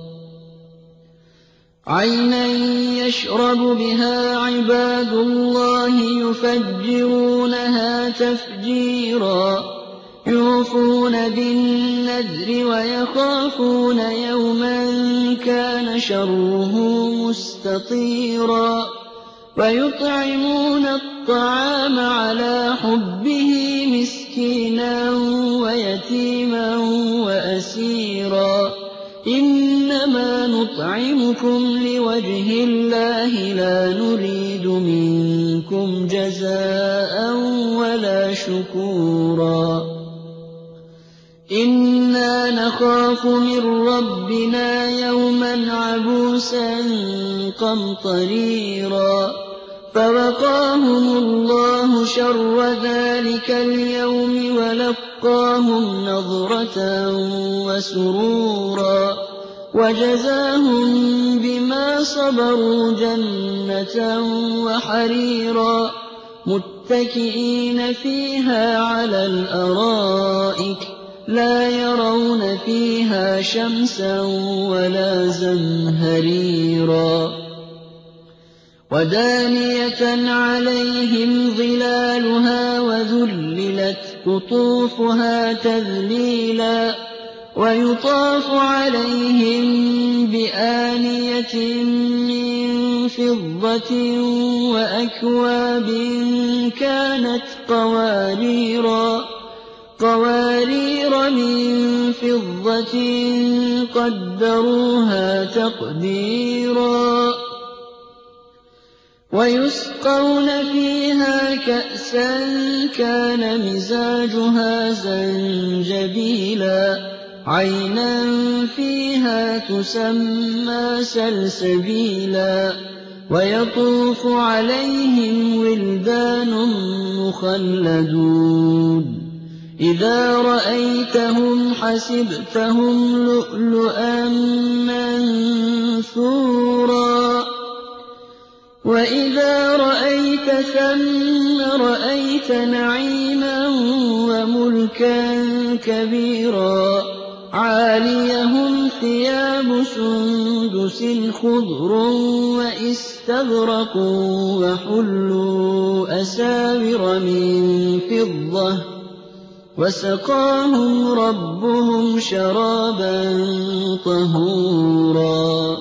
عينا يشرب بها عباد الله يفجرونها تفجيرا يوفون بالنذر ويخافون يوما كان شره مستطيرا ويطعمون الطعام على حبه مسكينا ويتيما وأسيرا إنما نطعمكم لوجه الله لا نريد منكم جزاء ولا شكورا إنا نخاف من ربنا يوما عبوسا قمطريرا فوقاهم الله شر ذلك اليوم ولقاهم نضرة وسرورا وجزاهم بما صبروا جنة وحريرا متكئين فيها على الأرائك لا يرون فيها شمسا ولا زمهريرا وَدَانِيَةً عَلَيْهِمْ ظِلَالُهَا وَذُلِّلَتْ قُطُوفُهَا تَذْلِيلًا وَيُطَافُ عَلَيْهِم بِآنِيَةٍ مِّن فِضَّةٍ وَأَكْوَابٍ كَانَتْ قَوَارِيرَ مِن فِضَّةٍ قَدَّرُوهَا تَقْدِيرًا وَيُسْقَوْنَ فِيهَا كَأْسًا كَانَ مِزَاجُهَا زَنجَبِيلًا عَيْنًا فِيهَا تُسَمَّىٰ سَلْسَبِيلًا وَيَطُوفُ عَلَيْهِمْ وِلْدَانٌ مُّخَلَّدُونَ إِذَا رَأَيْتَهُمْ حَسِبْتَهُمْ لُؤْلُؤًا مَّنثُورًا وَإِذَا رَأَيْتَ ثَمَّ رَأَيْتَ نَعِيمًا وَمُلْكًا كَبِيرًا عَالِيَهُمْ ثِيَابُ سُندُسٍ خُضْرٌ وَإِسْتَبْرَقٌ وَحُلُّوا أَسَاوِرَ مِن فِضَّةٍ وَسَقَاهُمْ رَبُّهُمْ شَرَابًا طَهُورًا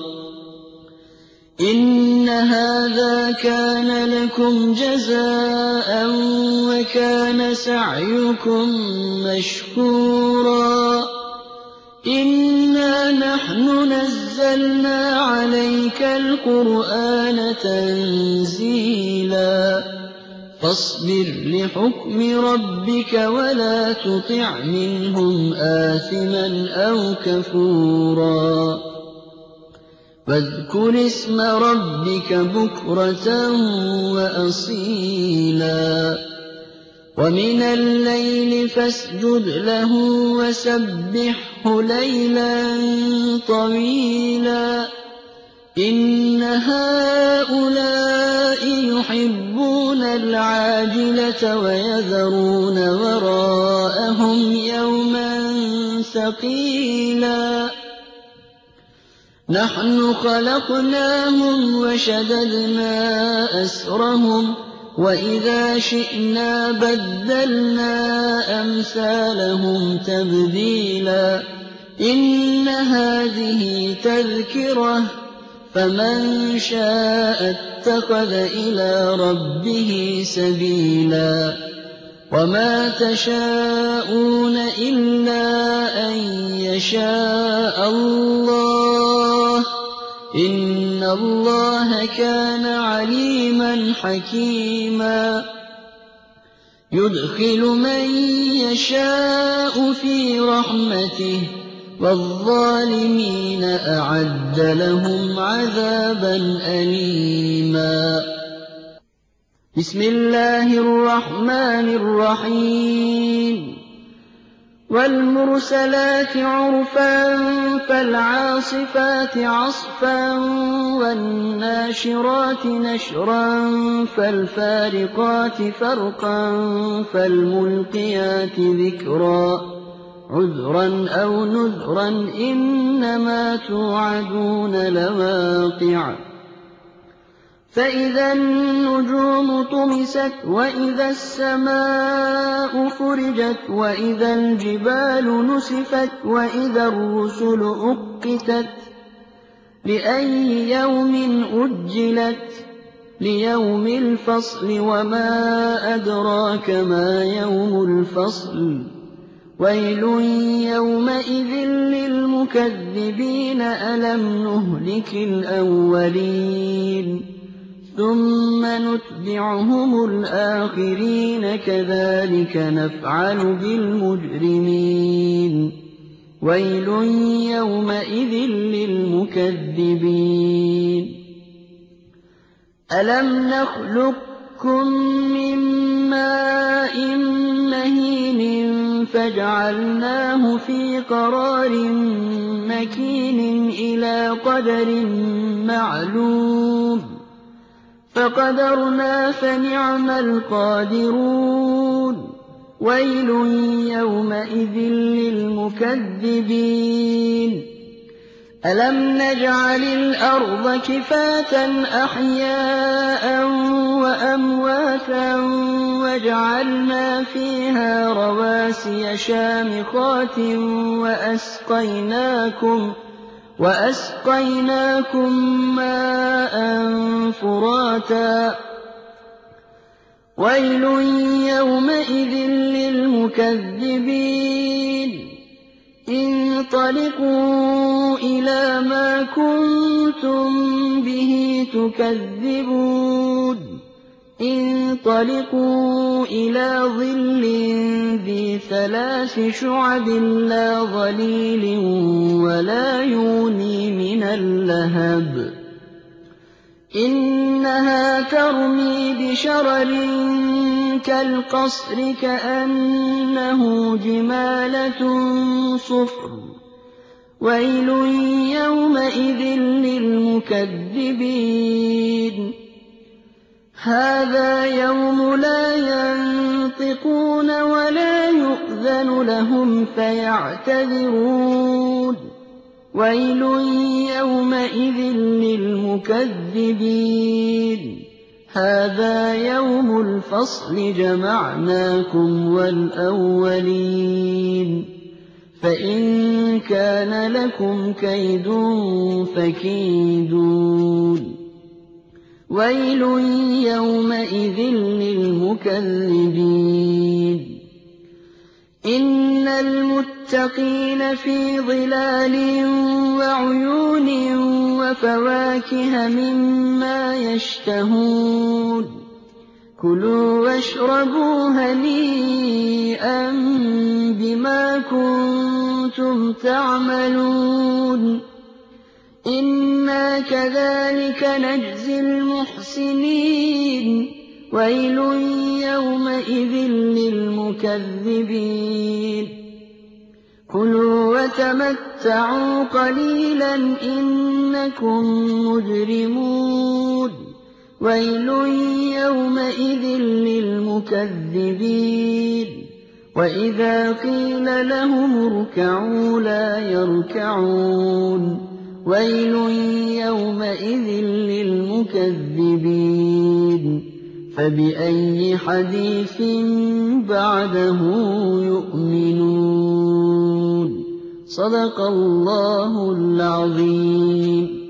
إِنَّ هَٰذَا كَانَ لَكُمْ جَزَاءً وَكَانَ سَعْيُكُم مَّشْكُورًا إِنَّا نَحْنُ نَزَّلْنَا عَلَيْكَ الْقُرْآنَ تَنزِيلًا فاصبر لحكم ربك ولا تطع منهم آثما أو كفورا واذكر اسم ربك بكرة وأصيلا ومن الليل فاسجد له وسبحه ليلا طويلا إن هؤلاء يحبون العاجلة ويذرون وراءهم يوما ثقيلا نحن خلقناهم وشددنا أسرهم وإذا شئنا بدلنا أمثالهم تبديلا إن هذه تذكرة فمن شاء اتخذ إلى ربه سبيلا وما تشاءون إلا أن يشاء الله إن الله كان عليما حكيما يدخل من يشاء في رحمته والظالمين أعد لهم عذابا أليما بسم الله الرحمن الرحيم والمرسلات عرفا فالعاصفات عصفا والناشرات نشرا فالفارقات فرقا فالملقيات ذكرا عذرا أو نذرا إنما توعدون لواقع فإذا النجوم طمست وإذا السماء فرجت وإذا الجبال نسفت وإذا الرسل أقتت لأي يوم أجلت ليوم الفصل وما أدراك ما يوم الفصل ويل يومئذ للمكذبين ألم نهلك الأولين ثم نتبعهم الآخرين كذلك نفعل بالمجرمين ويل يومئذ للمكذبين ألم نخلقكم من ماء مهين فجعلناه في قرار مكين إلى قدر معلوم فقدرنا فنعم القادرون ويل يومئذ للمكذبين أَلَمْ نَجْعَلِ الْأَرْضَ كِفَاتًا أَحْيَاءً وَأَمْوَاتًا وَجَعَلْنَا فِيهَا رَوَاسِيَ شَامِخَاتٍ وَأَسْقَيْنَاكُم مَّاءً فُرَاتًا وَيْلٌ يَوْمَئِذٍ لِّلْمُكَذِّبِينَ انطَلِقُوا إِلَىٰ مَا كُنتُم بِهِ تُكَذِّبُونَ انطَلِقُوا إِلَىٰ ظِلٍّ ذِي 3 شُعَبٍ لَّا ظَلِيلٍ وَلَا يُغْنِي مِنَ اللَّهَبِ إِنَّهَا تَرْمِي بِشَرَرٍ كَالْقَصْرِ كَأَنَّهُ جِمَالَتٌ صُفْرٌ وَيْلٌ يَوْمَئِذٍ لِّلْمُكَذِّبِينَ هَٰذَا يَوْمُ لَا يَنطِقُونَ وَلَا يُؤْذَنُ لَهُمْ فَيَعْتَذِرُونَ وَيْلٌ يَوْمَئِذٍ لِّلْمُكَذِّبِينَ هَٰذَا يَوْمُ الْفَصْلِ جَمَعْنَاكُمْ وَالْأَوَّلِينَ فَإِن كَانَ لَكُمْ كَيْدٌ فَكِيدُونِ وَيْلٌ يَوْمَئِذٍ لِّلْمُكَذِّبِينَ إِنَّ الْمُتَّقِينَ فِي ظِلَالٍ وَعُيُونٍ وَفَوَاكِهَ مِمَّا يَشْتَهُونَ كُلُوا وَاشْرَبُوا هَنِيئًا بِمَا كُنتُمْ تَعْمَلُونَ إِنَّا كَذَٰلِكَ نَجْزِي الْمُحْسِنِينَ وَيْلٌ يَوْمَئِذٍ لِّلْمُكَذِّبِينَ كُلُوا وَتَمَتَّعُوا قَلِيلًا إِنَّكُم مُّجْرِمُونَ وَيْلٌ يَوْمَئِذٍ لِّلْمُكَذِّبِينَ وَإِذَا قِيلَ لَهُمُ ارْكَعُوا لَا يَرْكَعُونَ وَيْلٌ يَوْمَئِذٍ لِّلْمُكَذِّبِينَ فَبِأَيِّ حَدِيثٍ بَعْدَهُ يُؤْمِنُونَ صدق الله العظيم.